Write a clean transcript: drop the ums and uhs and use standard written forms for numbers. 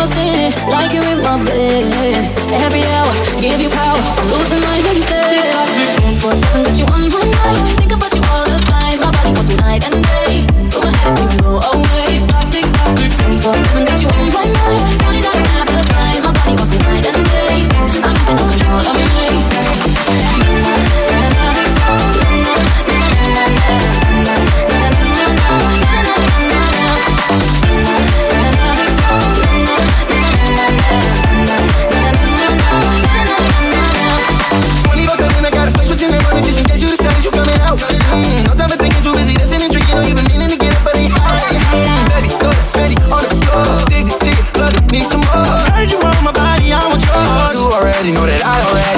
feeling like you're in my bed. Every hour, give you power, I'm losing my instead. 24/7, got you on my mind. Think about you all the time. My body wants you night and day. But my head is gonna go away. 24/7, got you on my mind. Only that I have the time. My body wants you night and day. I'm losing all control of me. You already know